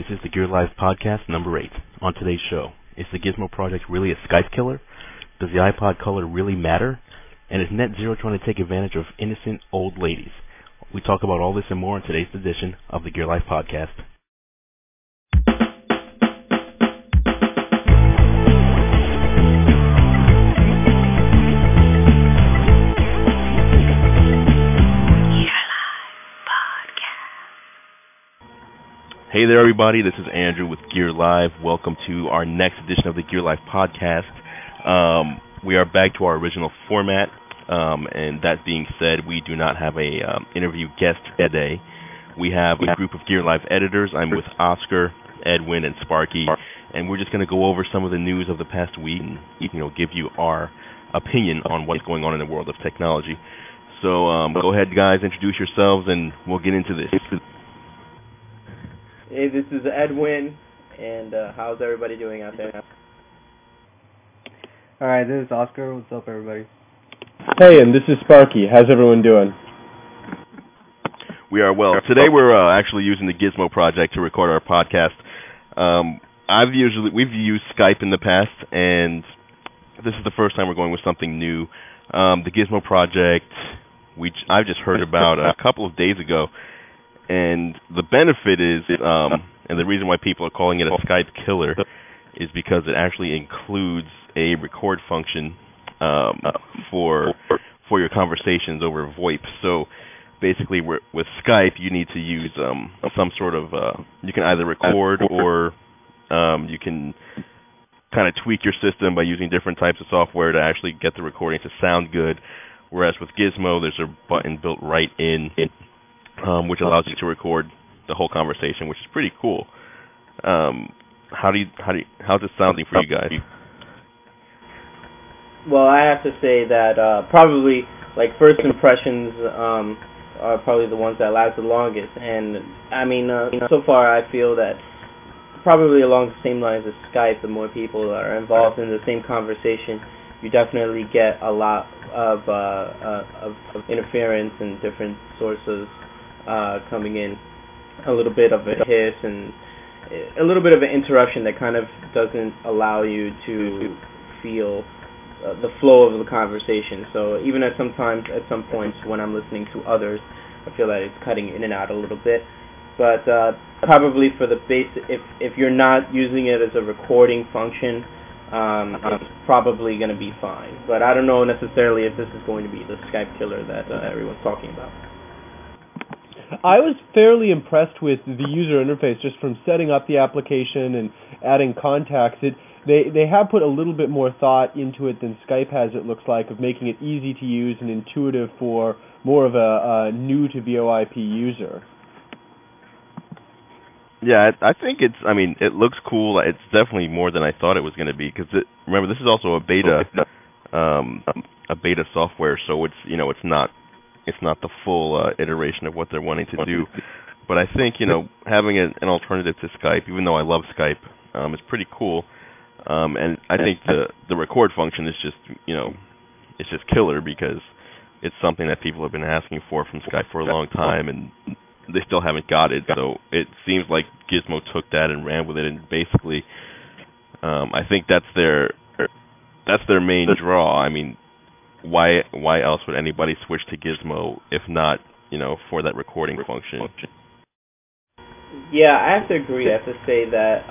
This is the Gear Live podcast number 8. On today's show, is the Gizmo Project really a Skype killer? Does the iPod color really matter? And is Net Zero trying to take advantage of innocent old ladies? We talk about all this and more in today's edition of the Gear Live podcast. Hey there, everybody. This is Andrew with Gear Live. Welcome to our next edition of the Gear Live podcast. We are back to our original format, and that being said, we do not have a interview guest today. We have a group of Gear Live editors. I'm with Oscar, Edwin, and Sparky, and we're just going to go over some of the news of the past week and give you our opinion on what's going on in the world of technology. So go ahead, guys, introduce yourselves, and we'll get into this. Hey, this is Edwin, and how's everybody doing out there? Alright, this is Oscar. What's up, everybody? Hey, and this is Sparky. How's everyone doing? We are well. Today we're actually using the Gizmo Project to record our podcast. We've used Skype in the past, and this is the first time we're going with something new. The Gizmo Project, I've just heard about a couple of days ago. And the benefit is, and the reason why people are calling it a Skype killer, is because it actually includes a record function for your conversations over VoIP. So basically, with Skype, you need to use some sort of you can either record or you can kind of tweak your system by using different types of software to actually get the recording to sound good. Whereas with Gizmo, there's a button built right in. Which allows you to record the whole conversation, which is pretty cool. How's it sounding for you guys? Well, I have to say that probably first impressions are probably the ones that last the longest, and I mean so far I feel that probably along the same lines as Skype, the more people are involved in the same conversation, you definitely get a lot of interference and different sources coming in, a little bit of a hiss and a little bit of an interruption that kind of doesn't allow you to feel the flow of the conversation. So even at some points when I'm listening to others, I feel that it's cutting in and out a little bit. But probably for the base, if you're not using it as a recording function, it's probably going to be fine. But I don't know necessarily if this is going to be the Skype killer that everyone's talking about. I was fairly impressed with the user interface just from setting up the application and adding contacts. They have put a little bit more thought into it than Skype has, it looks like, of making it easy to use and intuitive for more of a new to VoIP user. Yeah, I think it looks cool. It's definitely more than I thought it was going to be, because remember, this is also a beta software, so it's not the full iteration of what they're wanting to do. But I think, having an alternative to Skype, even though I love Skype, is pretty cool. And I think the record function is just, it's just killer, because it's something that people have been asking for from Skype for a long time, and they still haven't got it. So it seems like Gizmo took that and ran with it, and basically, I think that's their main draw. I mean, why else would anybody switch to Gizmo if not, for that recording function? Yeah, I have to agree. I have to say that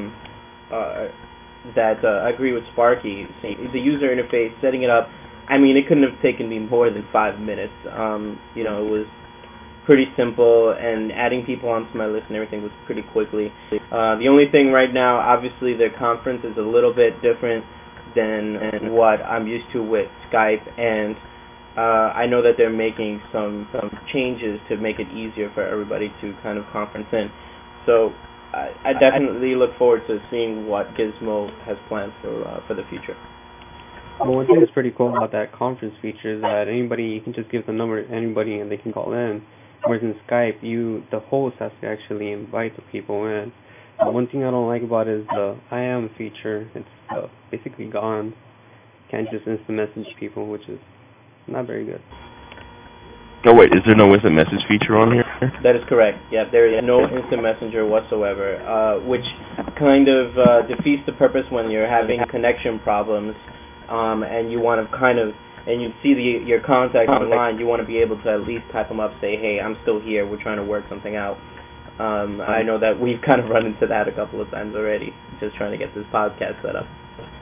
I agree with Sparky. The user interface, setting it up, I mean, it couldn't have taken me more than 5 minutes. It was pretty simple, and adding people onto my list and everything was pretty quickly. The only thing right now, obviously, their conference is a little bit different than what I'm used to with Skype, and I know that they're making some changes to make it easier for everybody to kind of conference in. So I definitely look forward to seeing what Gizmo has planned for the future. Well, one thing that's pretty cool about that conference feature is that you can just give the number to anybody and they can call in. Whereas in Skype, the host has to actually invite the people in. One thing I don't like about it is the I am feature. It's basically gone. Can't just instant message people, which is not very good. Oh wait, is there no instant message feature on here? That is correct. Yeah, there is no instant messenger whatsoever, which kind of defeats the purpose when you're having connection problems, and you want to and you see your contacts online. You want to be able to at least type them up, say, "Hey, I'm still here. We're trying to work something out." I know that we've kind of run into that a couple of times already, just trying to get this podcast set up.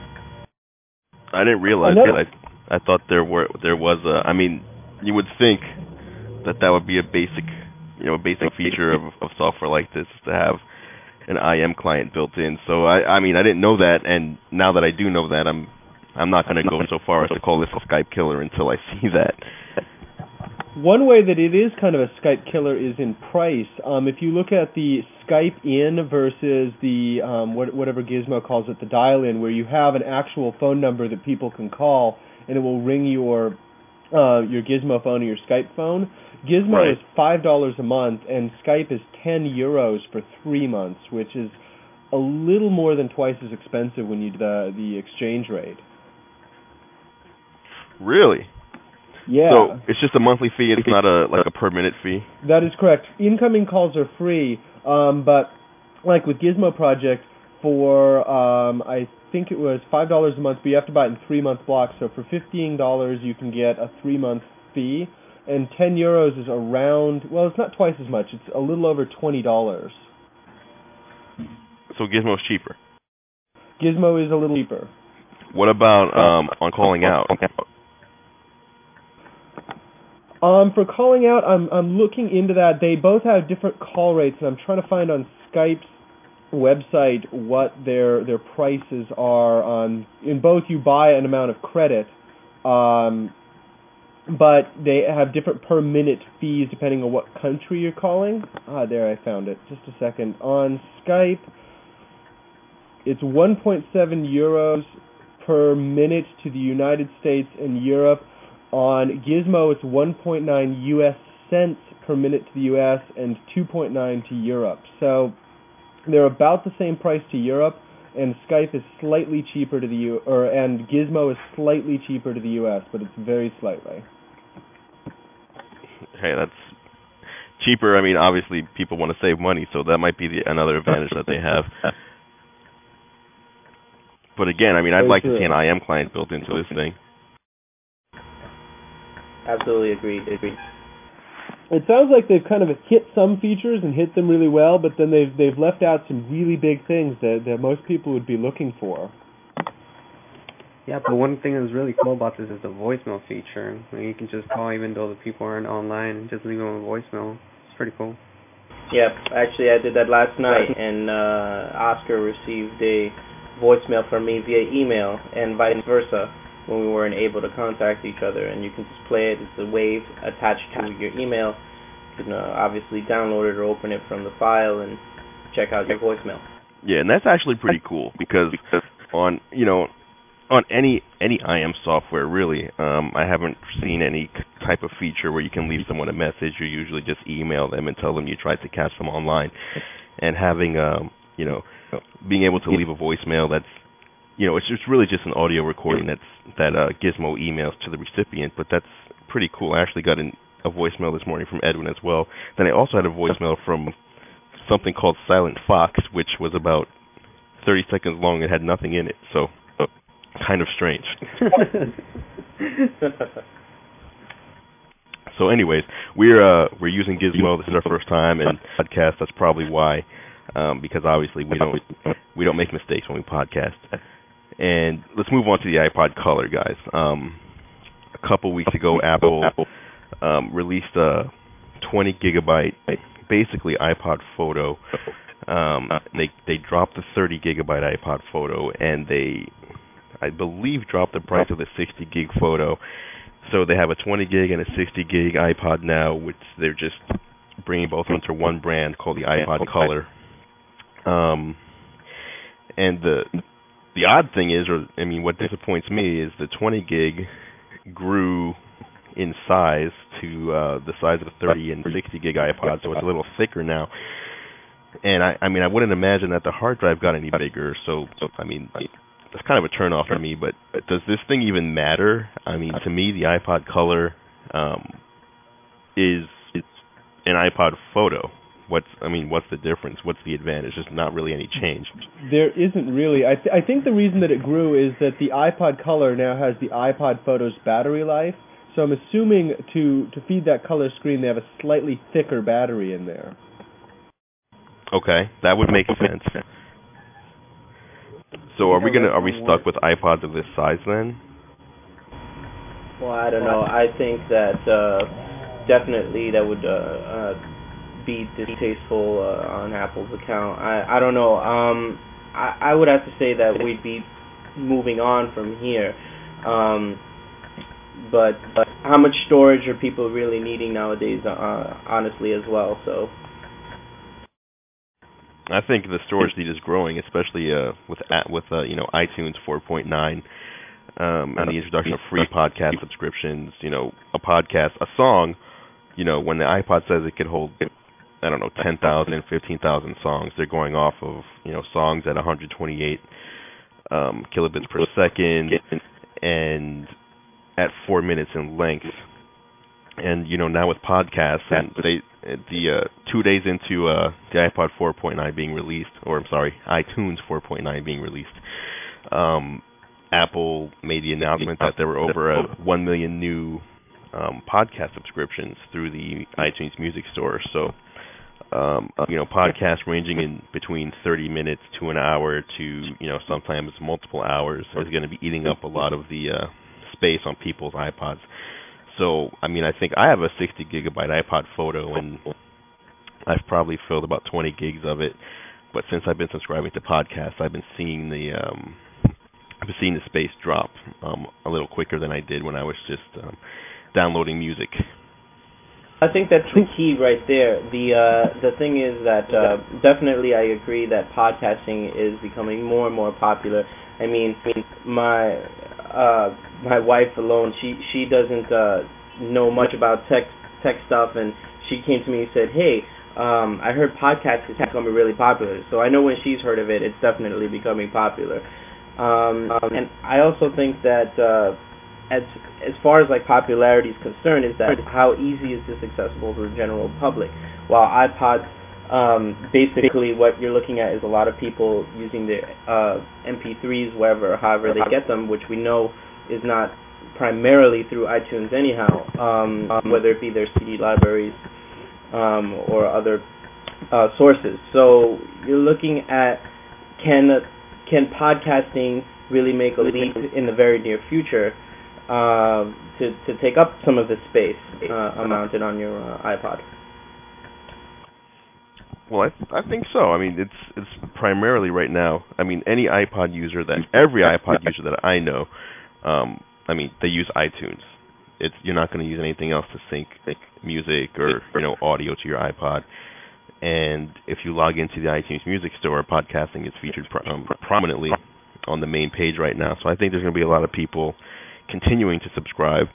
I didn't realize that. I thought there was a. I mean, you would think that would be a basic feature of software like this, is to have an IM client built in. So I mean, I didn't know that, and now that I do know that, I'm not going to go so far as to call this a Skype killer until I see that. One way that it is kind of a Skype killer is in price. If you look at the Skype in versus the whatever Gizmo calls it, the dial-in, where you have an actual phone number that people can call, and it will ring your Gizmo phone or your Skype phone. Gizmo is $5 a month, and Skype is €10 for 3 months, which is a little more than twice as expensive when you do the exchange rate. Really? Yeah. So it's just a monthly fee. It's not a per minute fee. That is correct. Incoming calls are free, but like with Gizmo Project, for I think it was $5 a month, but you have to buy it in 3-month blocks. So for $15, you can get a 3-month fee, and €10 is around. Well, it's not twice as much. It's a little over $20. So Gizmo's cheaper. Gizmo is a little cheaper. What about on calling out? For calling out, I'm looking into that. They both have different call rates, and I'm trying to find on Skype's website what their prices are on. In both, you buy an amount of credit, but they have different per minute fees depending on what country you're calling. There, I found it. Just a second. On Skype, it's €1.7 per minute to the United States and Europe. On Gizmo, it's 1.9 US cents per minute to the US and 2.9 to Europe. So they're about the same price to Europe, and Skype is slightly cheaper to and Gizmo is slightly cheaper to the US, but it's very slightly. Hey, that's cheaper. I mean, obviously people want to save money, so that might be another advantage that they have. But again, I mean, I'd like to see an IM client built into this thing. Absolutely agreed. It sounds like they've kind of hit some features and hit them really well, but then they've left out some really big things that most people would be looking for. Yeah, but one thing that's really cool about this is the voicemail feature. I mean, you can just call even though the people aren't online and just leave them a voicemail. It's pretty cool. Yep, actually I did that last night, and Oscar received a voicemail from me via email and vice versa, when we weren't able to contact each other. And you can just play it. It's a wave attached to your email. You can obviously download it or open it from the file and check out your voicemail. Yeah, and that's actually pretty cool, because on any IM software, really, I haven't seen any type of feature where you can leave someone a message. You usually just email them and tell them you tried to catch them online. And having being able to leave a voicemail that's, it's just really just an audio recording that Gizmo emails to the recipient, but that's pretty cool. I actually got a voicemail this morning from Edwin as well. Then I also had a voicemail from something called Silent Fox, which was about 30 seconds long and had nothing in it, so kind of strange. So anyways, we're using Gizmo. This is our first time in podcast. That's probably why, because obviously we don't make mistakes when we podcast. And let's move on to the iPod Color, guys. A couple weeks ago, Apple released a 20 gigabyte, basically iPod Photo. They dropped the 30 gigabyte iPod Photo, and they, I believe, dropped the price of the 60 gig photo. So they have a 20 gig and a 60 gig iPod now, which they're just bringing both under one brand called the iPod Color. And the odd thing is, what disappoints me is the 20 gig grew in size to the size of the 30 and 60 gig iPod, so it's a little thicker now. And I wouldn't imagine that the hard drive got any bigger, so that's kind of a turn-off for me. But does this thing even matter? To me, the iPod Color, is an iPod Photo. What's the difference? What's the advantage? There's not really any change. There isn't really. I think the reason that it grew is that the iPod Color now has the iPod Photo's battery life. So I'm assuming to feed that color screen, they have a slightly thicker battery in there. Okay, that would make sense. So are we stuck with iPods of this size then? Well, I don't know. I think that definitely that would be distasteful on Apple's account. I don't know. I would have to say that we'd be moving on from here. But how much storage are people really needing nowadays? Honestly, as well. So I think the storage need is growing, especially with iTunes 4.9 and the introduction of free podcast subscriptions. A song. When the iPod says it could hold, 10,000, 15,000 songs, they're going off of, songs at 128 kilobits per second and at 4 minutes in length. And, now with podcasts, and the 2 days into the iPod 4.9 being released, iTunes 4.9 being released, Apple made the announcement that there were over 1 million new podcast subscriptions through the iTunes Music Store. So, podcasts ranging in between 30 minutes to an hour to, sometimes multiple hours is going to be eating up a lot of the space on people's iPods. So, I think I have a 60 gigabyte iPod Photo, and I've probably filled about 20 gigs of it. But since I've been subscribing to podcasts, I've been seeing the space drop a little quicker than I did when I was just downloading music. I think that's the key right there. The thing is that definitely I agree that podcasting is becoming more and more popular. My wife alone, she doesn't know much about tech stuff, and she came to me and said, "Hey, I heard podcasts is becoming really popular." So I know when she's heard of it, it's definitely becoming popular. And I also think that as far as popularity is concerned, is that how easy is this accessible to the general public? While iPods, basically what you're looking at is a lot of people using the MP3s, however they get them, which we know is not primarily through iTunes anyhow, whether it be their CD libraries or other sources. So you're looking at can podcasting really make a leap in the very near future to take up some of the space mounted on your iPod? Well, I think so. It's primarily right now. Every iPod user that I know, they use iTunes. You're not going to use anything else to sync music or audio to your iPod. And if you log into the iTunes Music Store, podcasting is featured prominently on the main page right now. So I think there's going to be a lot of people continuing to subscribe.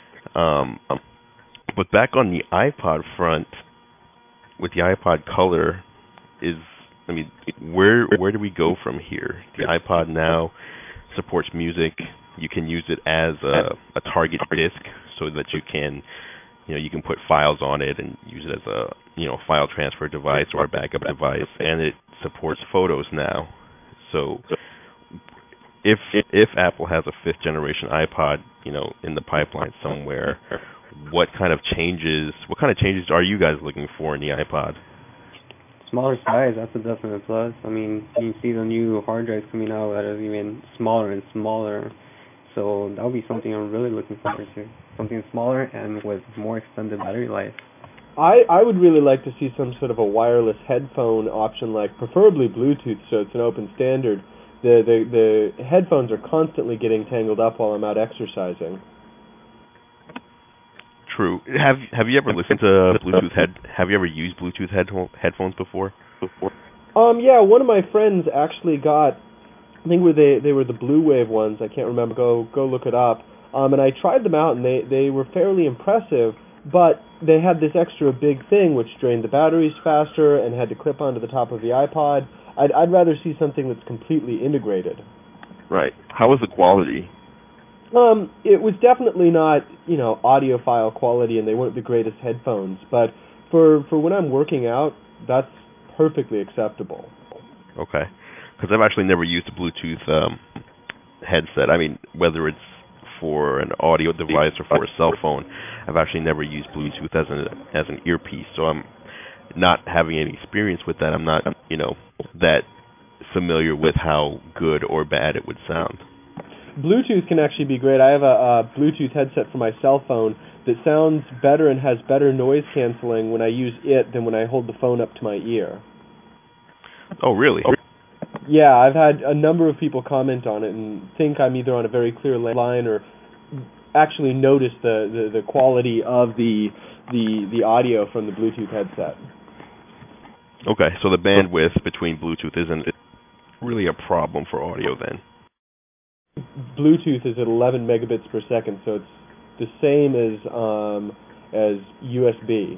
But back on the iPod front, with the iPod Color, where do we go from here? The iPod now supports music. You can use it as a target disk, so that you can put files on it and use it as a file transfer device or a backup device, and it supports photos now. So if Apple has a 5th generation iPod, in the pipeline somewhere, what kind of changes are you guys looking for in the iPod? Smaller size, that's a definite plus. You see the new hard drives coming out that are even smaller and smaller. So that would be something I'm really looking forward to. Something smaller and with more extended battery life. I would really like to see some sort of a wireless headphone option, preferably Bluetooth, so it's an open standard. The headphones are constantly getting tangled up while I'm out exercising. True. Have you ever listened to Bluetooth Have you ever used Bluetooth headphones before? Yeah, one of my friends actually got, I think they were the Blue Wave ones. I can't remember. Go look it up. And I tried them out, and they were fairly impressive. But they had this extra big thing which drained the batteries faster and had to clip onto the top of the iPod. I'd rather see something that's completely integrated. Right. How was the quality? It was definitely not, audiophile quality, and they weren't the greatest headphones. But for when I'm working out, that's perfectly acceptable. Okay, because I've actually never used a Bluetooth headset. I mean, whether it's for an audio device or for a cell phone, I've actually never used Bluetooth as an earpiece. So I'm not having any experience with that. I'm not, that familiar with how good or bad it would sound. Bluetooth can actually be great. I have a Bluetooth headset for my cell phone that sounds better and has better noise canceling when I use it than when I hold the phone up to my ear. Oh, really? Yeah, I've had a number of people comment on it and think I'm either on a very clear line or actually notice the quality of the audio from the Bluetooth headset. Okay, so the bandwidth between Bluetooth isn't really a problem for audio then. Bluetooth is at 11 megabits per second, so it's the same as USB.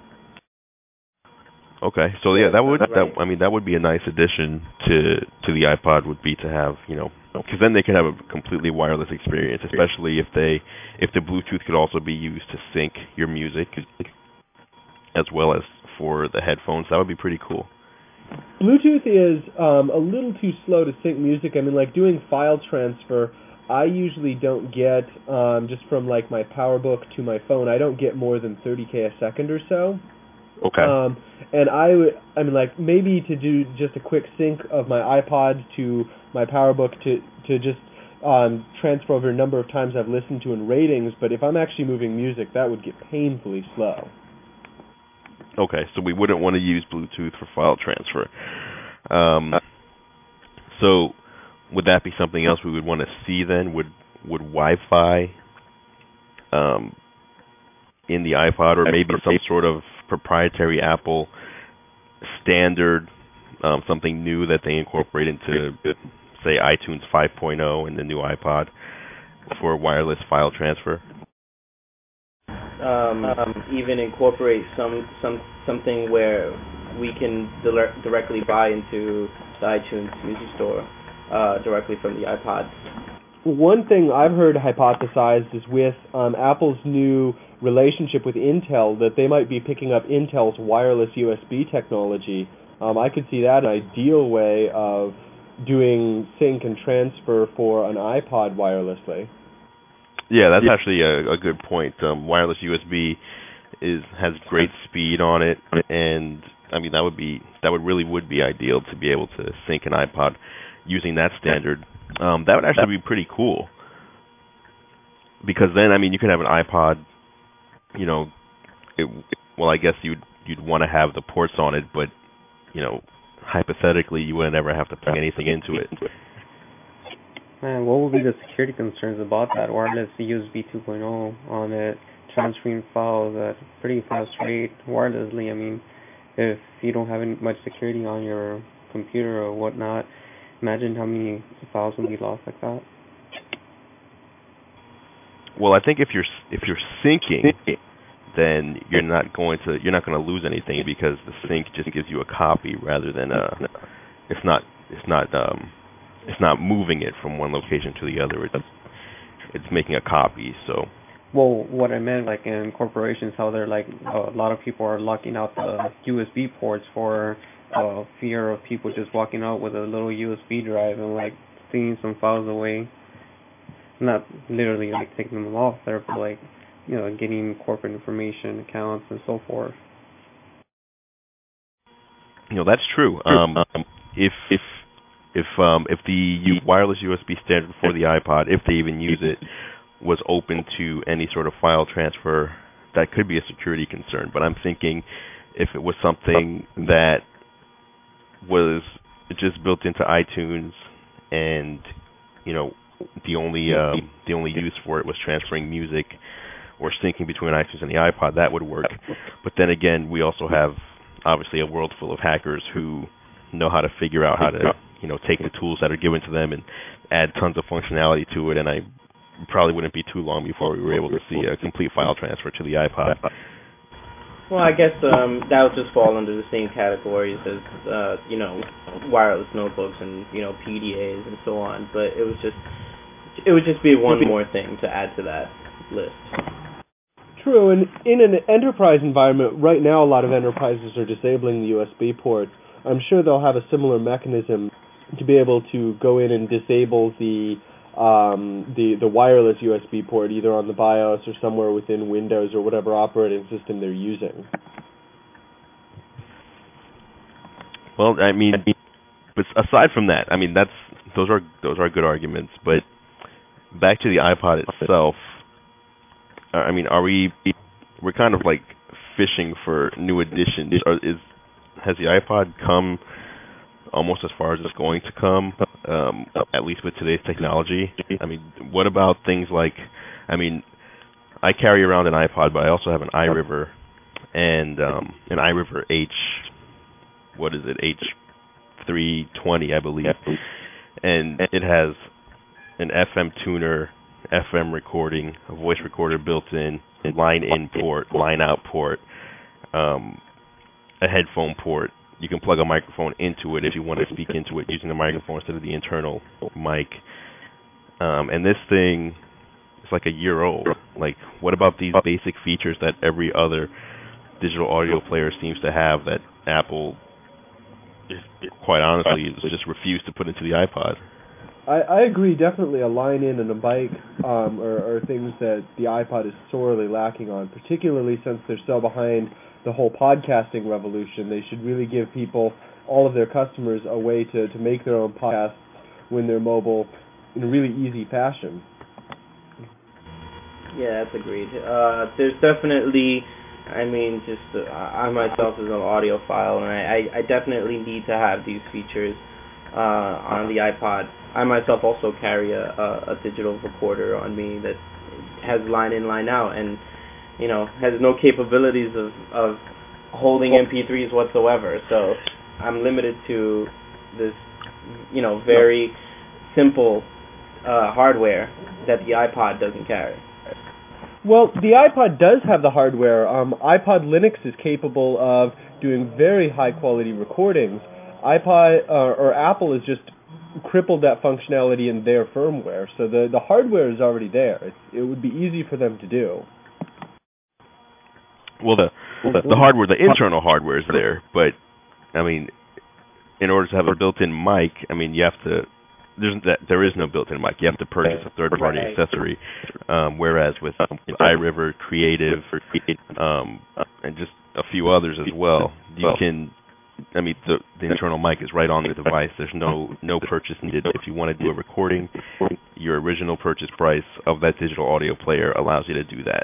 Okay, so yeah, that would be a nice addition to the iPod, would be to have, because then they could have a completely wireless experience, especially if the Bluetooth could also be used to sync your music as well as for the headphones. That would be pretty cool. Bluetooth is a little too slow to sync music. I mean, like doing file transfer, I usually don't get, just from like my PowerBook to my phone, I don't get more than 30K a second or so. Okay. And like maybe to do just a quick sync of my iPod to my PowerBook to just transfer over a number of times I've listened to in ratings, but if I'm actually moving music, that would get painfully slow. Okay, so we wouldn't want to use Bluetooth for file transfer. So would that be something else we would want to see then? Would Wi-Fi in the iPod, or maybe some sort of proprietary Apple standard, something new that they incorporate into, say, iTunes 5.0 and the new iPod for wireless file transfer? Even incorporate something where we can directly buy into the iTunes Music Store directly from the iPod. One thing I've heard hypothesized is with Apple's new relationship with Intel, that they might be picking up Intel's wireless USB technology. I could see that an ideal way of doing sync and transfer for an iPod wirelessly. Yeah, that's actually a good point. Wireless USB has great speed on it, and I mean that would be ideal to be able to sync an iPod using that standard. That would actually be pretty cool, because then, I mean, you could have an iPod, I guess you'd want to have the ports on it, but, hypothetically, you wouldn't ever have to plug anything into it. Man, what would be the security concerns about that wireless USB 2.0 on it, transferring files at a pretty fast rate wirelessly? I mean, if you don't have much security on your computer or whatnot, imagine how many files would be lost like that. Well, I think if you're syncing, then you're not going to lose anything, because the sync just gives you a copy rather than it's not moving it from one location to the other. It's making a copy. So. Well, what I meant, like in corporations, how they're like a lot of people are locking out the USB ports for fear of people just walking out with a little USB drive and like stealing some files away. Not literally like taking them off there, but like, getting corporate information, accounts, and so forth. That's true. If the wireless USB standard for the iPod, if they even use it, was open to any sort of file transfer, that could be a security concern. But I'm thinking if it was something that was just built into iTunes, and the only use for it was transferring music or syncing between iTunes and the iPod, that would work. But then again, we also have obviously a world full of hackers who know how to figure out how to take the tools that are given to them and add tons of functionality to it, and I probably wouldn't be too long before we were able to see a complete file transfer to the iPod. Well, I guess that would just fall under the same categories as wireless notebooks and PDAs and so on. But it was just would just be one more thing to add to that list. True, and in an enterprise environment, right now a lot of enterprises are disabling the USB port. I'm sure they'll have a similar mechanism to be able to go in and disable the wireless USB port, either on the BIOS or somewhere within Windows or whatever operating system they're using. Well, I mean, but aside from that, I mean, those are good arguments. But back to the iPod itself, I mean, we're kind of like fishing for new additions? Has the iPod come almost as far as it's going to come, at least with today's technology? I mean, what about things like, I mean, I carry around an iPod, but I also have an iRiver and an iRiver H320, I believe, and it has an FM tuner, FM recording, a voice recorder built in, line in port, line out port, a headphone port. You can plug a microphone into it if you want to speak into it using the microphone instead of the internal mic. And this thing is like a year old. Like, what about these basic features that every other digital audio player seems to have that Apple, quite honestly, just refused to put into the iPod? I agree. Definitely a line in and a mic are things that the iPod is sorely lacking on, particularly since they're so behind the whole podcasting revolution. They should really give people, all of their customers, a way to make their own podcasts when they're mobile in a really easy fashion. Yeah, that's agreed. There's definitely, I mean, just I myself is an audiophile, and I definitely need to have these features on the iPod. I myself also carry a digital recorder on me that has line in, line out, and has no capabilities of holding MP3s whatsoever. So I'm limited to this, very simple hardware that the iPod doesn't carry. Well, the iPod does have the hardware. iPod Linux is capable of doing very high-quality recordings. iPod or Apple has just crippled that functionality in their firmware, so the hardware is already there. It would be easy for them to do. Well, the hardware, the internal hardware is there, but I mean, in order to have a built-in mic, I mean, there is no built-in mic. You have to purchase a third-party accessory. Whereas with iRiver, Creative, and just a few others as well, you can. I mean, the internal mic is right on the device. There's no purchase needed. If you want to do a recording, your original purchase price of that digital audio player allows you to do that.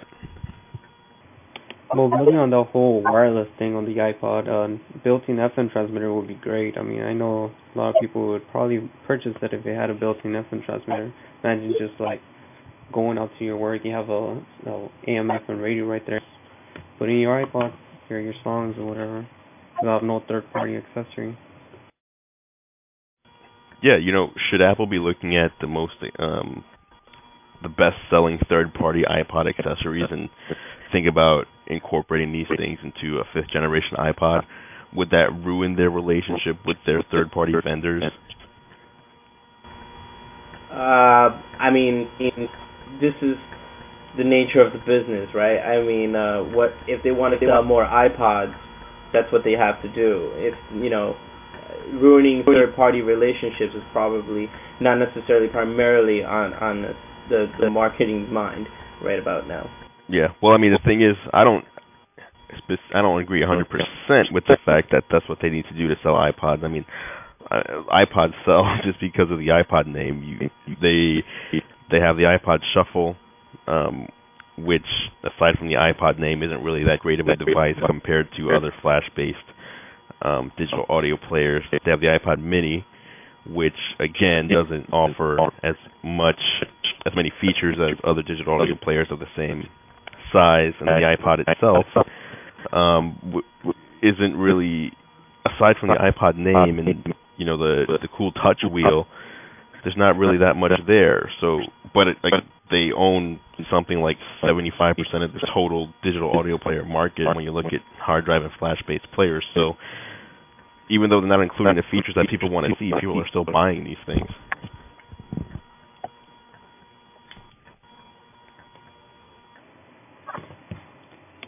Well, building on the whole wireless thing on the iPod, built-in FM transmitter would be great. I mean, I know a lot of people would probably purchase that if they had a built-in FM transmitter. Imagine just like going out to your work, you have a AM FM radio right there. Put in your iPod, hear your songs or whatever, without no third-party accessory. Yeah, should Apple be looking at the best-selling third-party iPod accessories and think about incorporating these things into a fifth-generation iPod? Would that ruin their relationship with their third-party vendors? I mean, this is the nature of the business, right? I mean, what if they want to sell more iPods? That's what they have to do. If ruining third-party relationships is probably not necessarily primarily on the marketing's mind right about now. Yeah. Well, I mean, the thing is, I don't agree 100% with the fact that that's what they need to do to sell iPods. I mean, iPods sell just because of the iPod name. They have the iPod Shuffle, which, aside from the iPod name, isn't really that great of a device compared to other flash-based digital audio players. They have the iPod Mini, which, again, doesn't offer as many features as other digital audio players of the same size, and the iPod itself isn't really, aside from the iPod name and the cool touch wheel, there's not really that much there. So, but they own something like 75% of the total digital audio player market when you look at hard drive and flash-based players. So, even though they're not including the features that people want to see, people are still buying these things.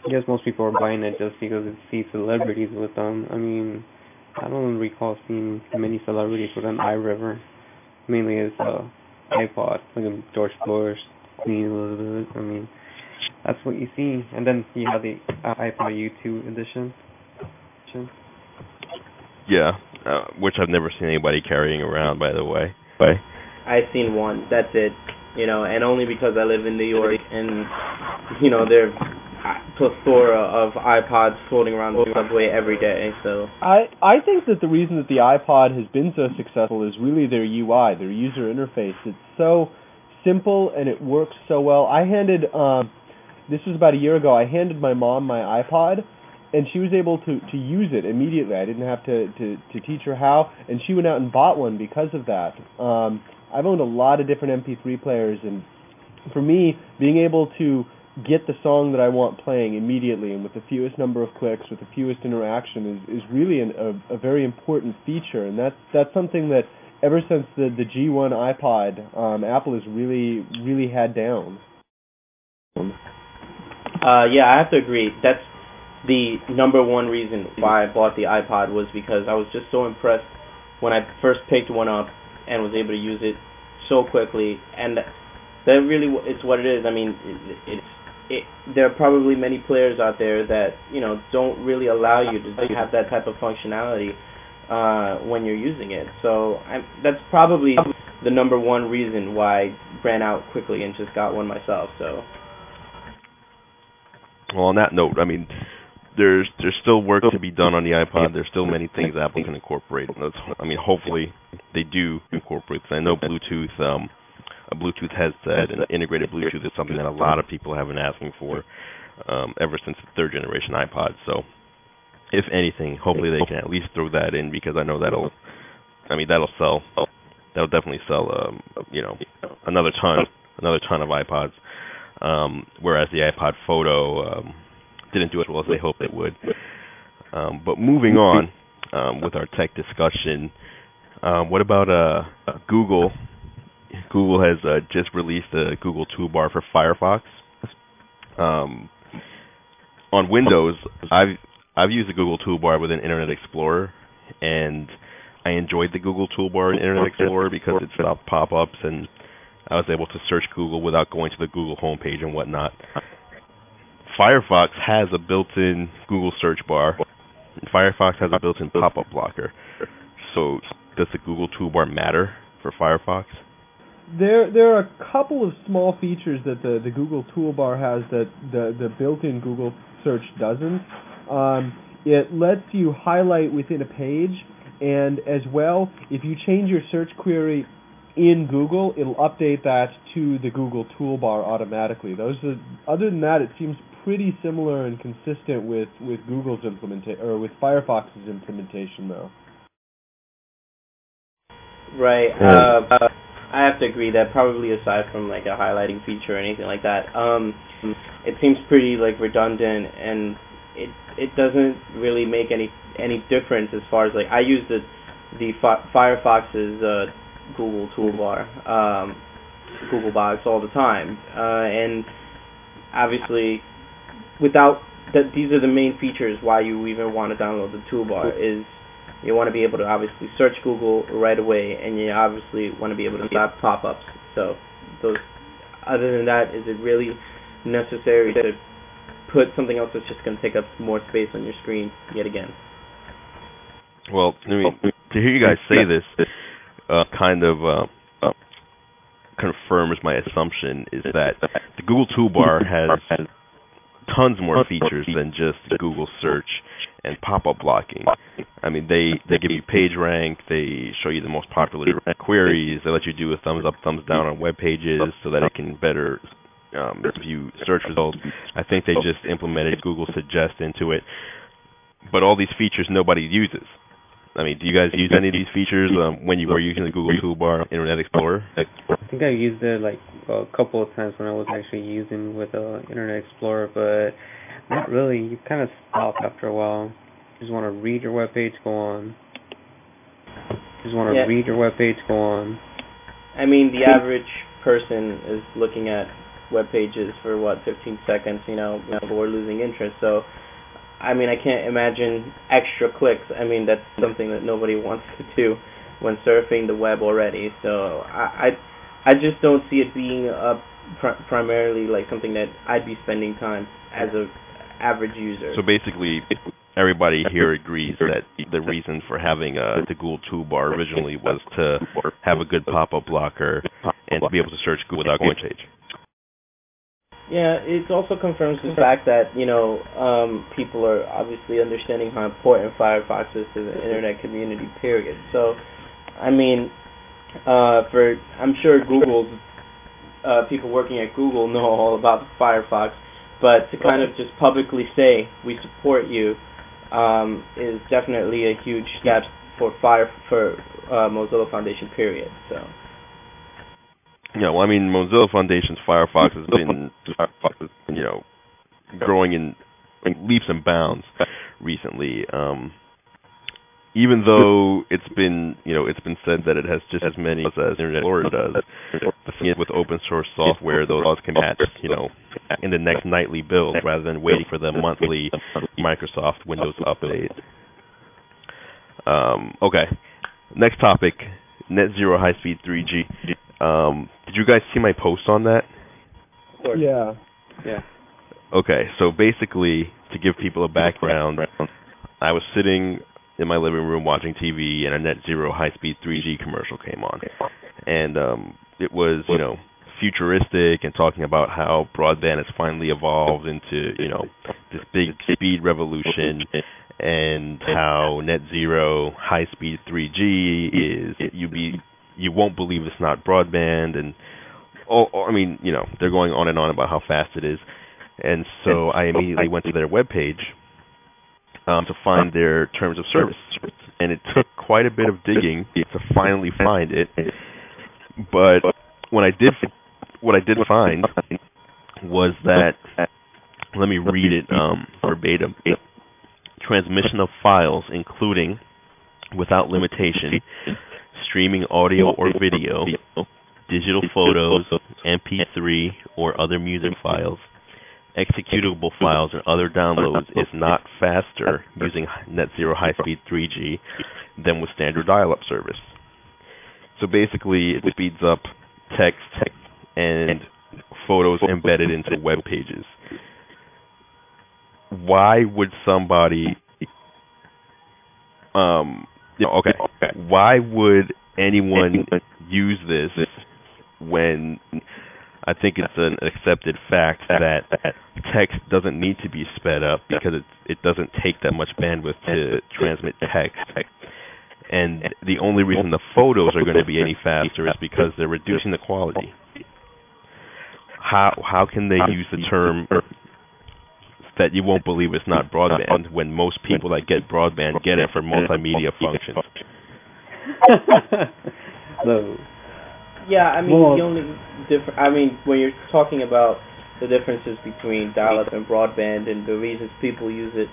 guess most people are buying it just because it sees celebrities with them. I mean, I don't recall seeing many celebrities with an iRiver. Mainly it's iPod, like George Bush, Queen Elizabeth. I mean, that's what you see. And then you have the iPod U2 edition. Yeah, which I've never seen anybody carrying around, by the way. I've seen one. That's it. And only because I live in New York, and there are plethora of iPods floating around the subway every day. So I think that the reason that the iPod has been so successful is really their UI, their user interface. It's so simple and it works so well. I handed this was about a year ago. I handed my mom my iPod, and she was able to use it immediately. I didn't have to teach her how, and she went out and bought one because of that. I've owned a lot of different MP3 players, and for me, being able to get the song that I want playing immediately and with the fewest number of clicks, with the fewest interaction is really a very important feature, and that's something that ever since the G1 iPod, Apple has really had down. Yeah, I have to agree. That's the number one reason why I bought the iPod, was because I was just so impressed when I first picked one up and was able to use it so quickly, and that really it's what it is. I mean, there are probably many players out there that don't really allow you to have that type of functionality when you're using it. So that's probably the number one reason why I ran out quickly and just got one myself. So. Well, on that note, I mean, there's still work to be done on the iPod. There's still many things Apple can incorporate. I mean, hopefully they do incorporate. I know Bluetooth, a Bluetooth headset and integrated Bluetooth is something that a lot of people have been asking for ever since the third generation iPod. So, if anything, hopefully they can at least throw that in, because I know that'll sell. That'll definitely sell. Another ton of iPods. Whereas the iPod Photo didn't do as well as they hoped it would. But moving on with our tech discussion, what about Google? Google has just released a Google Toolbar for Firefox. On Windows, I've used the Google Toolbar within Internet Explorer, and I enjoyed the Google Toolbar in Internet Explorer because it stopped pop-ups, and I was able to search Google without going to the Google homepage and whatnot. Firefox has a built-in Google search bar. And Firefox has a built-in pop-up blocker. So does the Google Toolbar matter for Firefox? There are a couple of small features that the Google Toolbar has that the built-in Google search doesn't. It lets you highlight within a page, and as well, if you change your search query in Google, it'll update that to the Google Toolbar automatically. Other than that, it seems pretty similar and consistent with Google's implementation, or with Firefox's implementation, though. Right. I have to agree that probably aside from like a highlighting feature or anything like that, it seems pretty like redundant, and it doesn't really make any difference as far as like I use the Firefox's Google Toolbar, Google Box all the time, and obviously without that, these are the main features why you even want to download the toolbar. Is you want to be able to obviously search Google right away, and you obviously want to be able to stop pop-ups. So those. Other than that, is it really necessary to put something else that's just going to take up more space on your screen yet again? Well, I mean, to hear you guys say this kind of confirms my assumption is that the Google Toolbar has tons more features than just Google search and pop-up blocking. I mean, they give you page rank, they show you the most popular queries, they let you do a thumbs up, thumbs down on web pages so that it can better view search results. I think they just implemented Google Suggest into it. But all these features nobody uses. I mean, do you guys use any of these features when you were using the Google Toolbar Internet Explorer? I think I used it like a couple of times when I was actually using with Internet Explorer, but not really. You kind of stop after a while. You just want to read your web page, go on. You just want to read your web page, go on. I mean, the average person is looking at web pages for 15 seconds, people were losing interest. So, I mean, I can't imagine extra clicks. I mean, that's something that nobody wants to do when surfing the web already. So, I just don't see it being primarily like something that I'd be spending time as a average user. So basically, everybody here agrees that the reason for having the Google toolbar originally was to have a good pop-up blocker and to be able to search Google without going to page. Yeah, it also confirms the fact that, people are obviously understanding how important Firefox is to the internet community, period. So, I mean, I'm sure Google's people working at Google know all about Firefox, but to kind of just publicly say we support you is definitely a huge step for Mozilla Foundation, period. So. Yeah, well, I mean, Mozilla Foundation's Firefox has been, growing in leaps and bounds recently. Even though it's been said that it has just as many as Internet Explorer does, the thing is with open source software, those laws can patch, in the next nightly build rather than waiting for the monthly Microsoft Windows update. Okay, next topic, Net Zero high-speed 3G. Did you guys see my post on that? Of course. Yeah. Okay, so basically, to give people a background, I was sitting in my living room watching TV, and a Net Zero high-speed 3G commercial came on. And it was, futuristic and talking about how broadband has finally evolved into, this big speed revolution, and how Net Zero high-speed 3G is, you won't believe it's not broadband, and they're going on and on about how fast it is. And so I immediately went to their webpage to find their terms of service, and it took quite a bit of digging to finally find it. But what I did find was that, let me read it verbatim: transmission of files, including, without limitation, streaming audio or video, digital photos, MP3 or other music files, executable files, or other downloads is not faster using Net Zero high-speed 3G than with standard dial-up service. So basically, it speeds up text and photos embedded into web pages. Why would somebody... Why would anyone use this when I think it's an accepted fact that text doesn't need to be sped up because it doesn't take that much bandwidth to transmit text. And the only reason the photos are going to be any faster is because they're reducing the quality. How can they use the term that you won't believe it's not broadband when most people that get broadband get it for multimedia functions? Yeah, I mean, the only when you're talking about the differences between dial-up and broadband and the reasons people use it,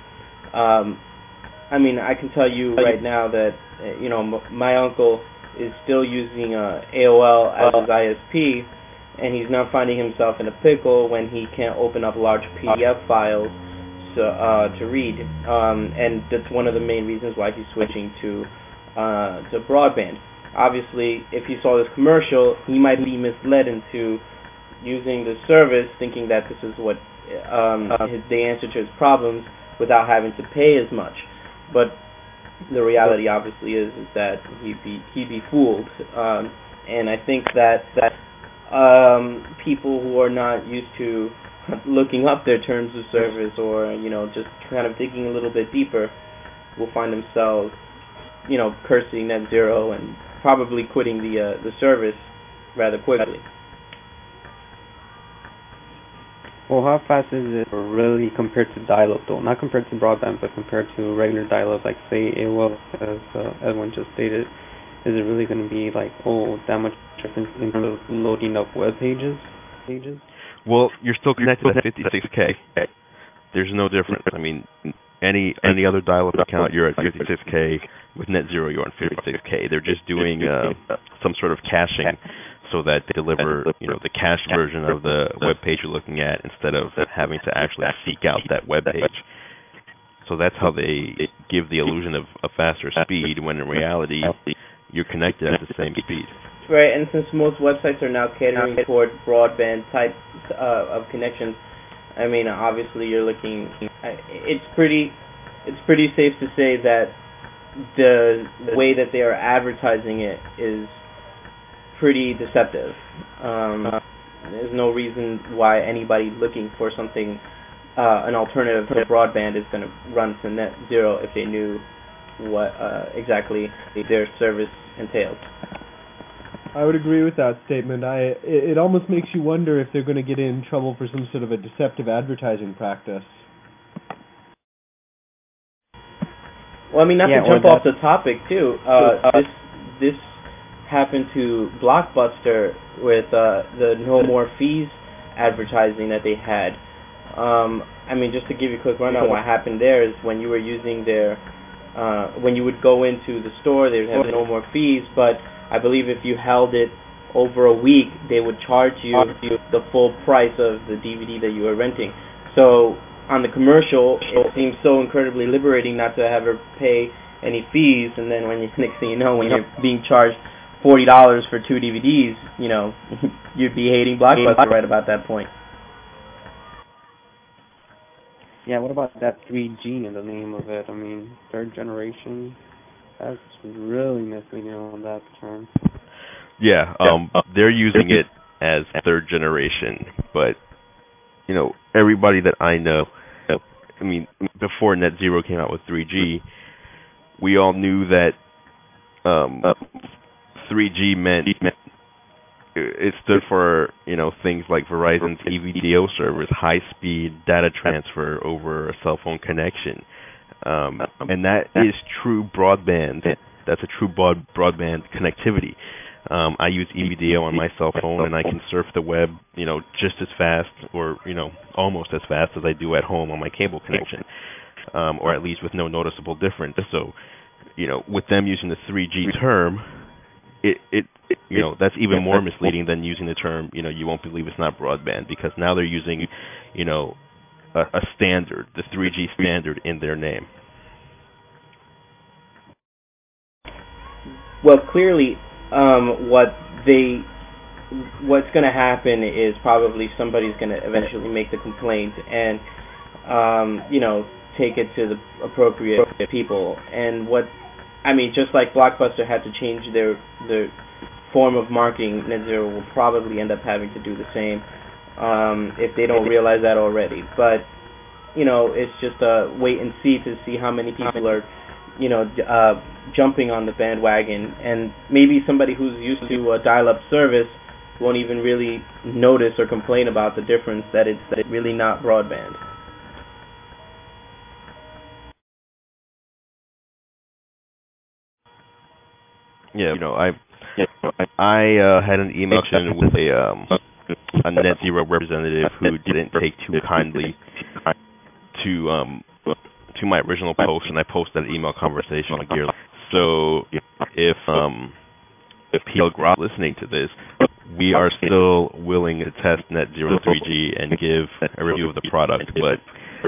I can tell you right now that, my uncle is still using AOL as his ISP, and he's now finding himself in a pickle when he can't open up large PDF files to read, and that's one of the main reasons why he's switching to broadband. Obviously, if he saw this commercial, he might be misled into using the service, thinking that this is what the answer to his problems without having to pay as much. But the reality, obviously, is that he'd be fooled. And I think that people who are not used to looking up their terms of service or just kind of digging a little bit deeper will find themselves cursing Net Zero and probably quitting the service rather quickly. Well, how fast is it really compared to dial-up, though? Not compared to broadband, but compared to regular dial-up, like say AOL, as Edwin just stated. Is it really going to be that much difference in terms of loading up web pages? Well, you're still connected at 56K. There's no difference. I mean, any other dial-up account, you're at 56K. With Net Zero, you're on 56K. They're just doing some sort of caching so that they deliver, the cached version of the web page you're looking at instead of having to actually seek out that web page. So that's how they give the illusion of a faster speed when in reality you're connected at the same speed. Right, and since most websites are now catering toward broadband type of connections, I mean, obviously you're looking. It's pretty safe to say that the way that they are advertising it is pretty deceptive. There's no reason why anybody looking for something, an alternative to broadband, is going to run to net zero if they knew what exactly their service entails. I would agree with that statement. It almost makes you wonder if they're going to get in trouble for some sort of a deceptive advertising practice. Well, I mean, not to jump off the topic too. This happened to Blockbuster with the no more fees advertising that they had. I mean, just to give you a quick rundown, what happened there is when you were using their, when you would go into the store, they would have no more fees, but I believe if you held it over a week, they would charge you the full price of the DVD that you were renting. So on the commercial, it seems so incredibly liberating not to ever pay any fees, and then when next thing you know, when you're being charged $40 for 2 DVDs, you'd be hating Blockbuster right about that point. Yeah, what about that 3G in the name of it? I mean, third generation. That's really misleading on that term. Yeah, they're using it as third generation, but everybody that I know, I mean, before Net Zero came out with 3G, we all knew that 3G meant it stood for things like Verizon's EVDO service, high-speed data transfer over a cell phone connection. And that is true broadband. That's a true broadband connectivity. I use EVDO on my cell phone, and I can surf the web, just as fast, or almost as fast as I do at home on my cable connection, or at least with no noticeable difference. So, with them using the 3G term, that's even more misleading than using the term, you won't believe it's not broadband, because now they're using, a standard, the 3G standard, in their name. Well, clearly, what's going to happen is probably somebody's going to eventually make the complaint and, take it to the appropriate people. And just like Blockbuster had to change their form of marketing, Net Zero will probably end up having to do the same. If they don't realize that already. But, it's just a wait and see to see how many people are, jumping on the bandwagon. And maybe somebody who's used to a dial-up service won't even really notice or complain about the difference, that it's really not broadband. Yeah, I had an email with a Net Zero representative who didn't take too kindly to my original post, and I posted that email conversation a year later. So if people are listening to this, we are still willing to test Net Zero 3G and give a review of the product, but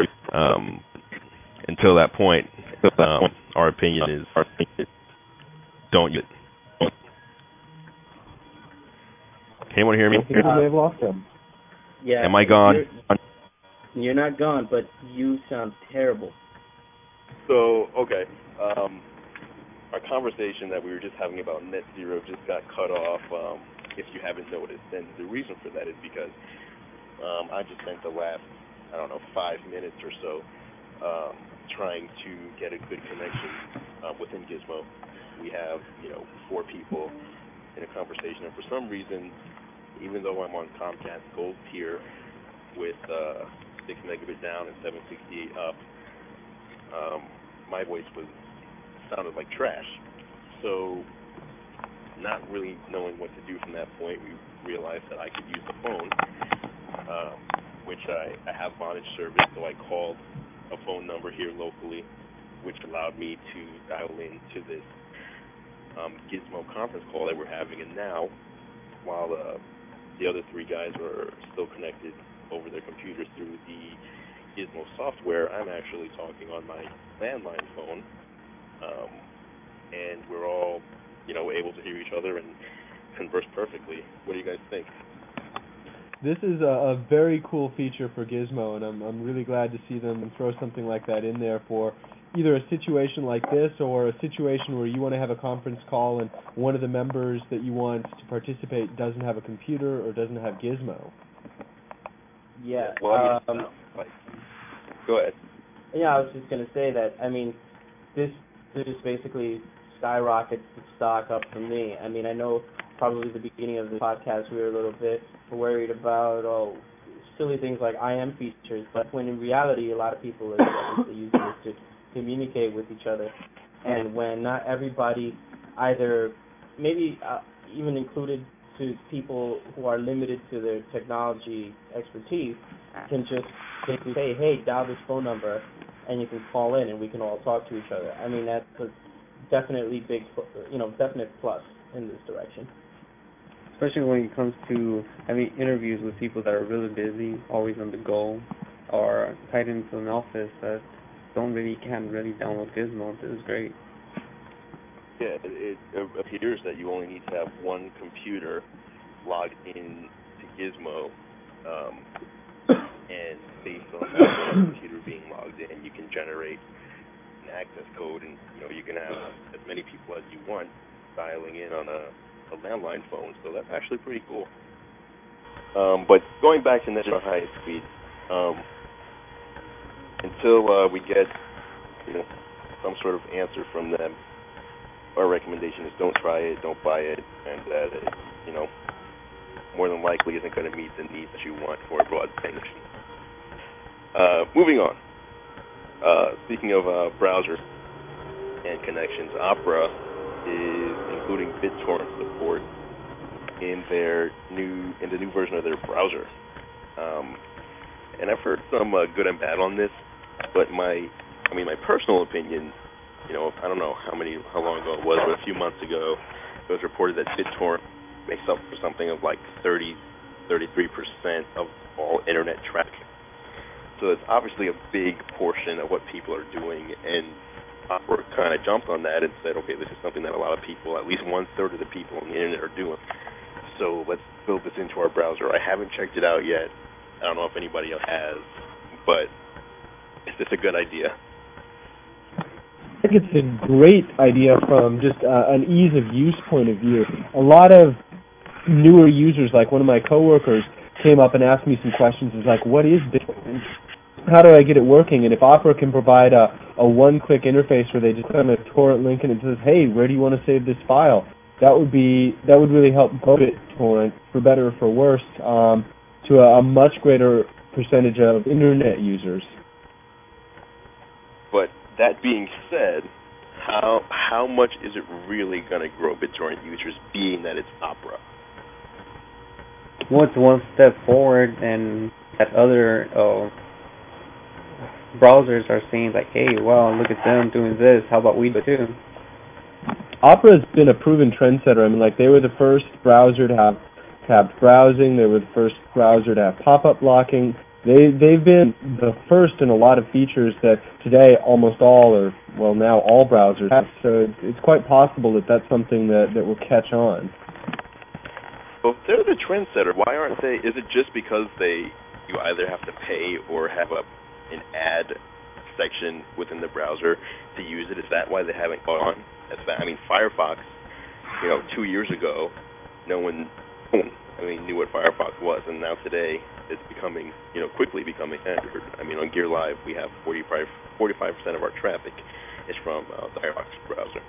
until that point, our opinion is don't use it. Can anyone hear me? I think we may have lost them. Yeah. Am I gone? You're not gone, but you sound terrible. So, okay. Our conversation that we were just having about Net Zero just got cut off, if you haven't noticed. And the reason for that is because I just spent the last, 5 minutes or so trying to get a good connection within Gizmo. We have, 4 people in a conversation. And for some reason, even though I'm on Comcast Gold tier with 6 megabit down and 768 up, my voice sounded like trash. So, not really knowing what to do from that point, we realized that I could use the phone, which I have Vonage service, so I called a phone number here locally, which allowed me to dial in to this Gizmo conference call that we're having. And now while the other three guys are still connected over their computers through the Gizmo software, I'm actually talking on my landline phone, and we're all, able to hear each other and converse perfectly. What do you guys think? This is a very cool feature for Gizmo, and I'm really glad to see them throw something like that in there for either a situation like this or a situation where you want to have a conference call and one of the members that you want to participate doesn't have a computer or doesn't have Gizmo. Yeah. Well, go ahead. Yeah, I was just going to say that, this just basically skyrockets the stock up for me. I know probably the beginning of the podcast we were a little bit worried about silly things like IM features, but when in reality a lot of people are using this to communicate with each other, and when not everybody, either maybe even included to people who are limited to their technology expertise, can just basically say, hey, dial this phone number, and you can call in and we can all talk to each other. That's a definitely definite plus in this direction. Especially when it comes to having interviews with people that are really busy, always on the go, or tied into an office that can't really download Gizmo. This is great. Yeah, it appears that you only need to have one computer logged in to Gizmo, and based on that computer being logged in, you can generate an access code, and you can have as many people as you want dialing in on a landline phone. So that's actually pretty cool. But going back to National High Speed, until we get some sort of answer from them, our recommendation is don't try it, don't buy it, and that it, more than likely isn't going to meet the needs that you want for a broadband connection. Moving on. Speaking of browsers and connections, Opera is including BitTorrent support in the new version of their browser. And I've heard some good and bad on this, but my personal opinion, I don't know how long ago it was, but a few months ago, it was reported that BitTorrent makes up for something of like 33% of all internet traffic. So it's obviously a big portion of what people are doing, and Opera kind of jumped on that and said, okay, this is something that a lot of people, at least 1/3 of the people on the internet are doing. So let's build this into our browser. I haven't checked it out yet. I don't know if anybody else has, but is this a good idea? I think it's a great idea from just an ease of use point of view. A lot of newer users, like one of my coworkers, came up and asked me some questions. It's like, what is BitTorrent? How do I get it working? And if Opera can provide a one-click interface where they just put on a torrent link and it says, hey, where do you want to save this file? That would really help grow BitTorrent, for better or for worse, to a much greater percentage of internet users. But that being said, how much is it really going to grow BitTorrent users, being that it's Opera? Well, it's one step forward, and that other browsers are saying like, hey, well, look at them doing this. How about we do too? Opera has been a proven trendsetter. They were the first browser to have tabbed browsing. They were the first browser to have pop-up blocking. They've been the first in a lot of features that today almost all, or well, now all browsers have. So it's quite possible that that's something that will catch on. Well, if they're the trendsetter, why aren't they? Is it just because you either have to pay or have an ad section within the browser to use it? Is that why they haven't gone on? Firefox, 2 years ago, no one knew what Firefox was, and now today it's becoming, quickly becoming standard. On Gear Live, we have 45% of our traffic is from the Firefox browser.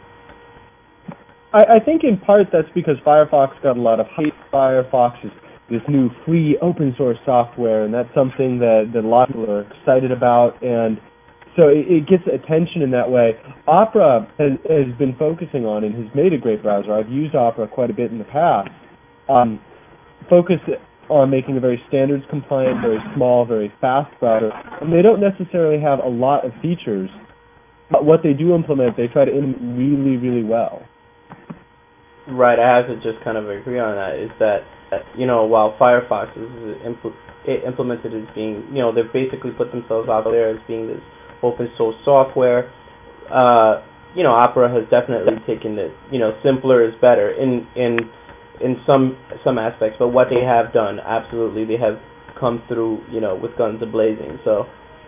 I think in part that's because Firefox got a lot of hype. Firefox is this new free open source software, and that's something that a lot of people are excited about, and so it gets attention in that way. Opera has been focusing on and has made a great browser. I've used Opera quite a bit in the past. Focused on making a very standards compliant, very small, very fast browser, and they don't necessarily have a lot of features, but what they do implement, they try to implement really, really well. Right, I have to just kind of agree on that. Is that while Firefox is implemented as being, they've basically put themselves out there as being this open source software. Opera has definitely taken it. Simpler is better in some aspects, but what they have done, absolutely, they have come through, with guns a-blazing. So,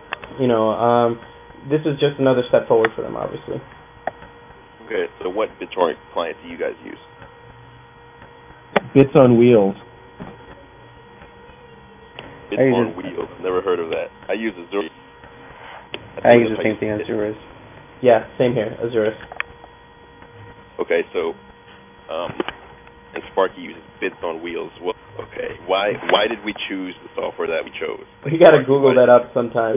this is just another step forward for them, obviously. Okay, so what BitTorrent client do you guys use? Bits on Wheels. Bits on Wheels. Never heard of that. I use Azure. I use the same thing as Azure. Yeah, same here, Azure. Okay, so, and Sparky uses Bits on Wheels. Well, okay, why did we choose the software that we chose? You gotta Google that up sometime.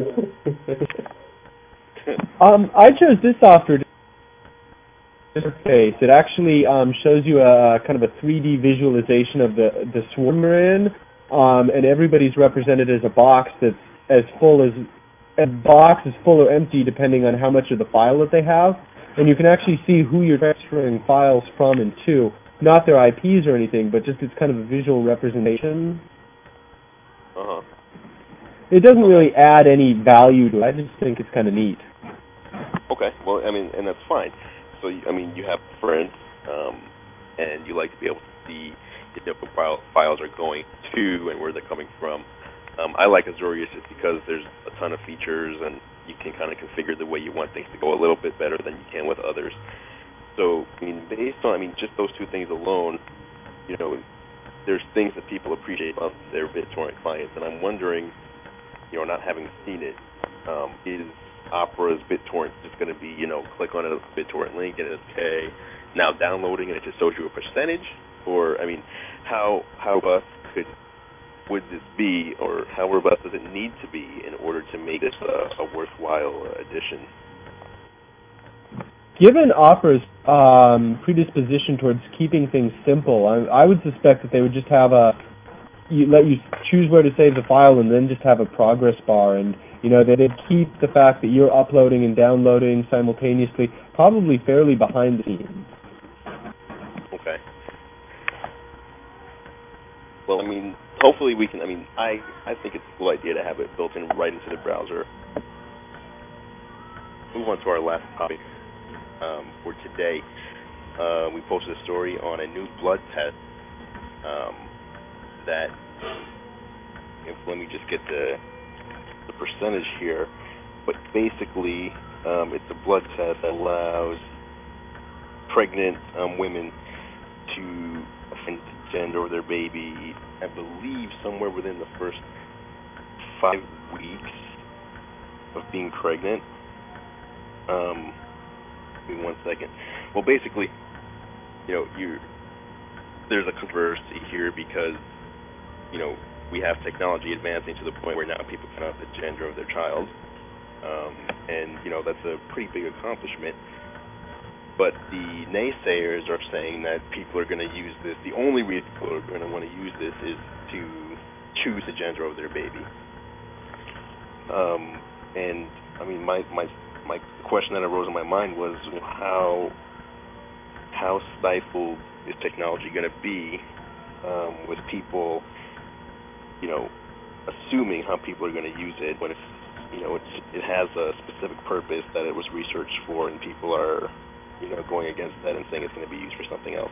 I chose this software interface. It actually shows you a kind of a 3D visualization of the swarm we're in, and everybody's represented as a box that's as full as a box is full or empty depending on how much of the file that they have, and you can actually see who you're transferring files from and to. Not their IPs or anything, but just it's kind of a visual representation. Uh-huh. It doesn't really add any value to it. I just think it's kind of neat. Okay, well, I mean, and that's fine. So, I mean, you have friends, and you like to be able to see what files are going to and where they're coming from. I like Azure just because there's a ton of features, and you can kind of configure the way you want things to go a little bit better than you can with others. So, I mean, based on, just those two things alone, there's things that people appreciate about their BitTorrent clients, and I'm wondering, not having seen it, is Opera's BitTorrent just going to be, click on a BitTorrent link and it's okay, now downloading and it just shows you a percentage? Or, I mean, how robust would this be, or how robust does it need to be in order to make this a worthwhile addition? Given Opera's predisposition towards keeping things simple, I would suspect that they would just have let you choose where to save the file and then just have a progress bar, and they'd keep the fact that you're uploading and downloading simultaneously probably fairly behind the scenes. Okay. Well, I mean, hopefully we can, I think it's a cool idea to have it built in right into the browser. Move on to our last topic for today. We posted a story on a new blood test that, let me just get the percentage here, but basically it's a blood test that allows pregnant women to find gender of their baby, I believe somewhere within the first 5 weeks of being pregnant. Give me 1 second. Well, basically, there's a controversy here because, we have technology advancing to the point where now people can know the gender of their child. And, that's a pretty big accomplishment. But the naysayers are saying that people are going to use this. The only reason people are going to want to use this is to choose the gender of their baby. And, my question that arose in my mind was how stifled is technology going to be with people, assuming how people are going to use it when it has a specific purpose that it was researched for, and people are going against that and saying it's going to be used for something else.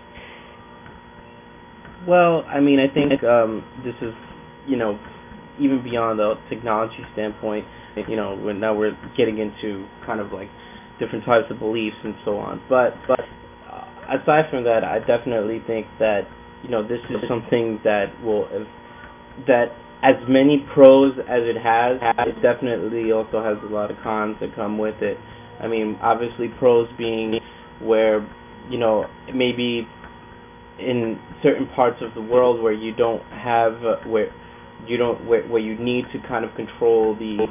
Well, I think this is, even beyond the technology standpoint, now we're getting into kind of like different types of beliefs and so on. But aside from that, I definitely think that, this is something that that as many pros as it has, it definitely also has a lot of cons that come with it. Obviously pros being where, maybe in certain parts of the world where you don't have, where you need to kind of control the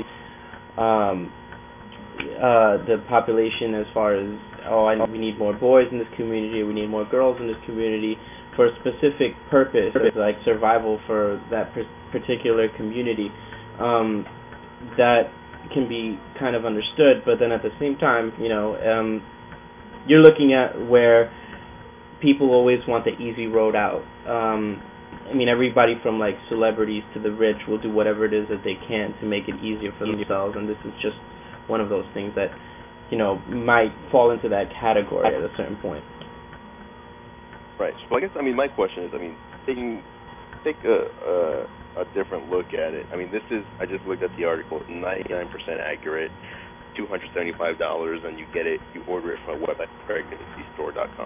population as far as, we need more boys in this community, we need more girls in this community for a specific purpose, like survival for that particular community. That can be kind of understood, but then at the same time, you're looking at where people always want the easy road out. I mean, everybody from like celebrities to the rich will do whatever it is that they can to make it easier for themselves, and this is just one of those things that, might fall into that category at a certain point. Right. So I guess, my question is, take a different look at it. I just looked at the article, 99% accurate, $275, and you get it, you order it from a website, PregnancyStore.com.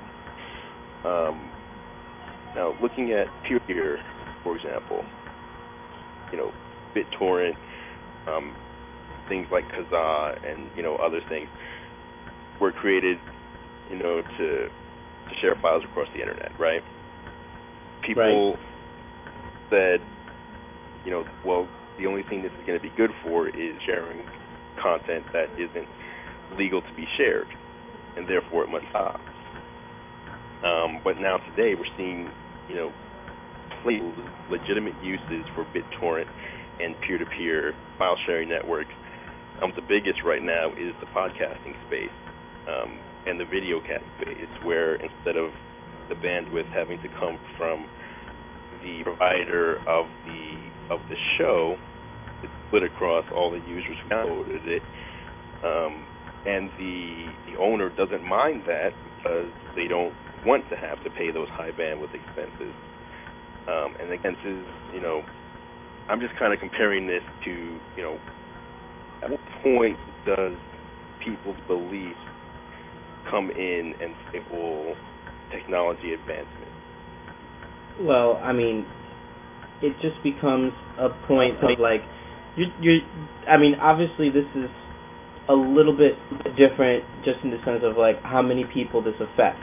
Now, looking at peer-to-peer, for example, BitTorrent, things like Kazaa, and other things were created, to share files across the internet, right? People said, well, the only thing this is going to be good for is sharing content that isn't legal to be shared, and therefore it must stop. But now today we're seeing, legitimate uses for BitTorrent and peer-to-peer file sharing networks. The biggest right now is the podcasting space and the video cast space, where instead of the bandwidth having to come from the provider of the show, it's split across all the users who downloaded it, and the owner doesn't mind that because they don't want to have to pay those high bandwidth expenses. And again, this is, I'm just kind of comparing this to, at what point does people's beliefs come in and stifle technology advancement? Well, it just becomes a point of like, obviously this is a little bit different just in the sense of like how many people this affects.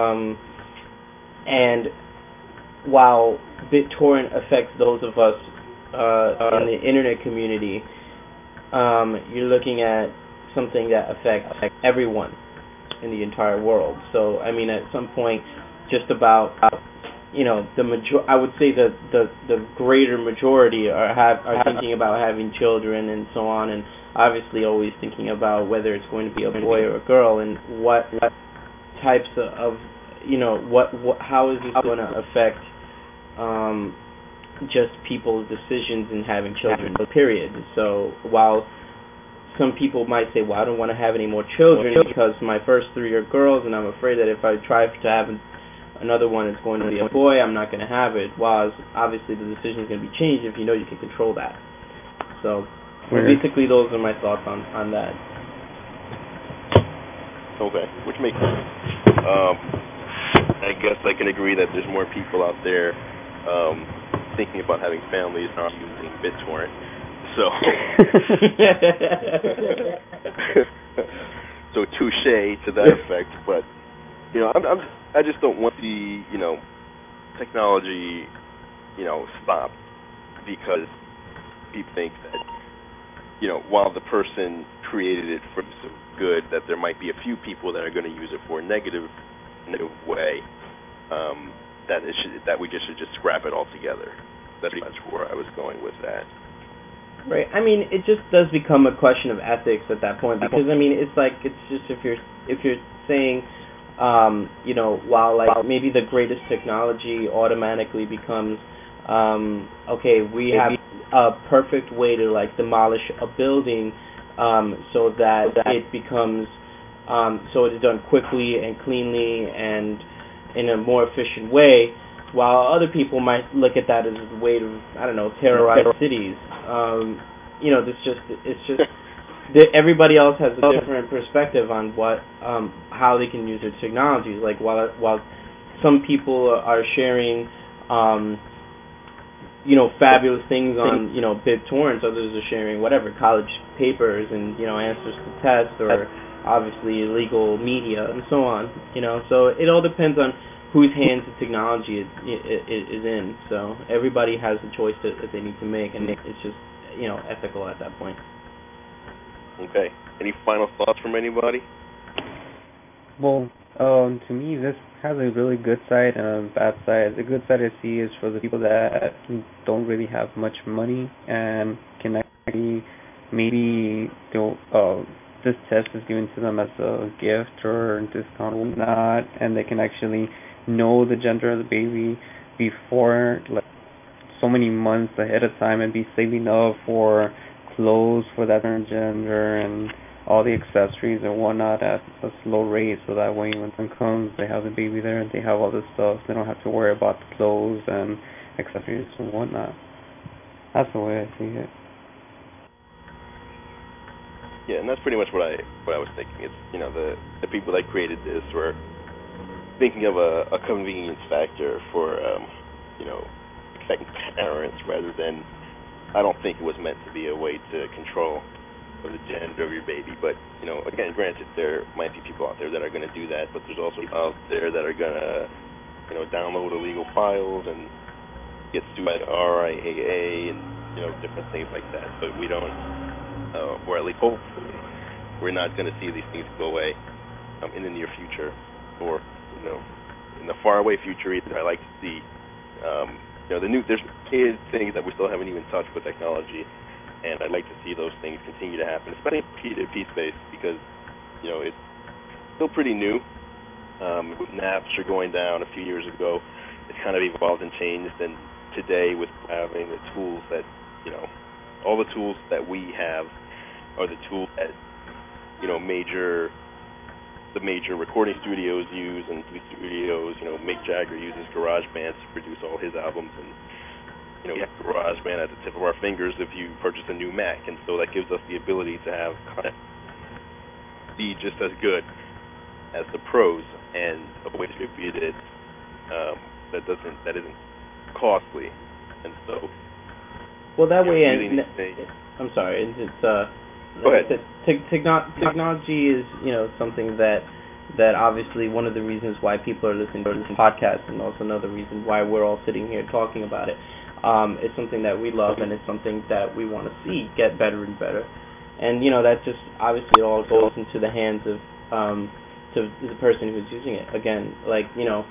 And while BitTorrent affects those of us in the internet community, you're looking at something that affects everyone in the entire world. So, at some point, just about, I would say the greater majority are thinking about having children and so on, and obviously always thinking about whether it's going to be a boy or a girl, and what types of, how is this going to affect just people's decisions in having children, period. So while some people might say, well, I don't want to have any more children because my first 3 are girls, and I'm afraid that if I try to have another one, it's going to be a boy, I'm not going to have it. While obviously the decision is going to be changed if you know you can control that. So basically those are my thoughts on that. Okay, which makes sense. I guess I can agree that there's more people out there thinking about having families not using BitTorrent. So, so touche to that effect. But I just don't want the technology stop because people think that while the person created it for some good, that there might be a few people that are going to use it for a negative way. That we should just scrap it altogether. That's pretty much where I was going with that. Right. It just does become a question of ethics at that point, because it's like, it's just if you're saying, while like maybe the greatest technology automatically becomes, okay, we have a perfect way to like demolish a building, so that it becomes, so it is done quickly and cleanly and in a more efficient way, while other people might look at that as a way to, terrorize cities. It's just everybody else has a different perspective on how they can use their technologies. Like while some people are sharing, fabulous things on, BitTorrent, others are sharing whatever, college papers and, answers to tests, or obviously illegal media and so on, so it all depends on whose hands the technology is in. So everybody has a choice that they need to make, and it's just, ethical at that point. Okay. Any final thoughts from anybody? Well, to me, this has a really good side and a bad side. The good side I see is for the people that don't really have much money and can actually maybe this test is given to them as a gift or a discount or whatnot, and they can actually know the gender of the baby before, like so many months ahead of time, and be saving up for clothes for that gender and all the accessories and whatnot at a slow rate, so that way when time comes, they have the baby there and they have all this stuff. They don't have to worry about the clothes and accessories and whatnot. That's the way I see it. Yeah, and that's pretty much what I was thinking. It's, you know, the people that created this were thinking of a convenience factor for you know, expecting parents rather than, I don't think it was meant to be a way to control the gender of your baby. But, you know, again, granted, there might be people out there that are going to do that, but there's also people out there that are going to, you know, download illegal files and get sued by the RIAA and, you know, different things like that. But we don't, or at least hopefully, we're not going to see these things go away in the near future, or, you know, in the faraway future either. I like to see, you know, there's things that we still haven't even touched with technology, and I'd like to see those things continue to happen, especially in P2P space, because, you know, it's still pretty new. With Napster going down a few years ago, it's kind of evolved and changed, and today with having the tools that, you know, all the tools that we have are the tools that, you know, the major recording studios use, and these studios, you know, Mick Jagger uses GarageBand to produce all his albums, and, you know, we have GarageBand at the tip of our fingers if you purchase a new Mac, and so that gives us the ability to have content be just as good as the pros, and a way to distribute it that isn't costly, and so. Well, that way, really I'm sorry, it's Go ahead. Technology is, you know, something that obviously one of the reasons why people are listening to this podcast, and also another reason why we're all sitting here talking about it. It's something that we love, and it's something that we want to see get better and better. And, you know, that just obviously all goes into the hands of to the person who's using it. Again, like, you know,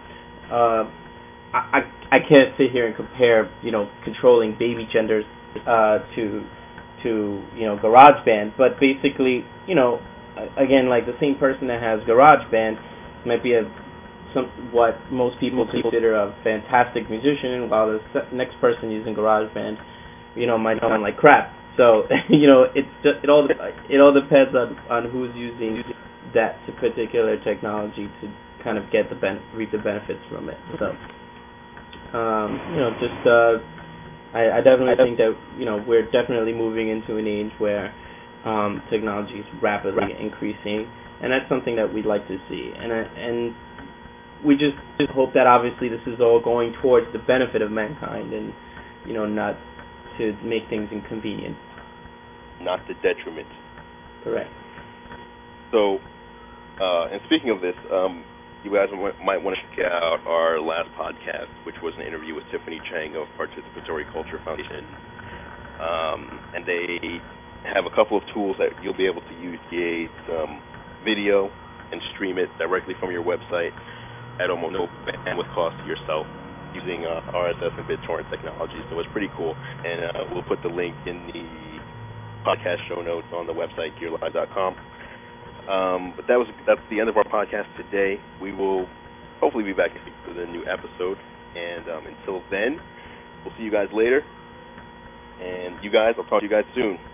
I can't sit here and compare, you know, controlling baby genders to you know, GarageBand, but basically, you know, again, like the same person that has GarageBand might be what most people consider a fantastic musician, while the next person using GarageBand, you know, might sound like crap. So, you know, it all depends on who's using that particular technology to kind of get reap the benefits from it. So, you know, just I definitely think that, you know, we're definitely moving into an age where technology is rapidly increasing, and that's something that we'd like to see. And we just hope that obviously this is all going towards the benefit of mankind, and, you know, not to make things inconvenient. Not the detriment. Correct. So, and speaking of this, you guys might want to check out our last podcast, which was an interview with Tiffany Chang of Participatory Culture Foundation. And they have a couple of tools that you'll be able to use to create video and stream it directly from your website at almost no bandwidth cost to yourself using RSS and BitTorrent technology. So it's pretty cool. And we'll put the link in the podcast show notes on the website, gearlive.com. But that's the end of our podcast today. We will hopefully be back with a new episode. And until then, we'll see you guys later. And you guys, I'll talk to you guys soon.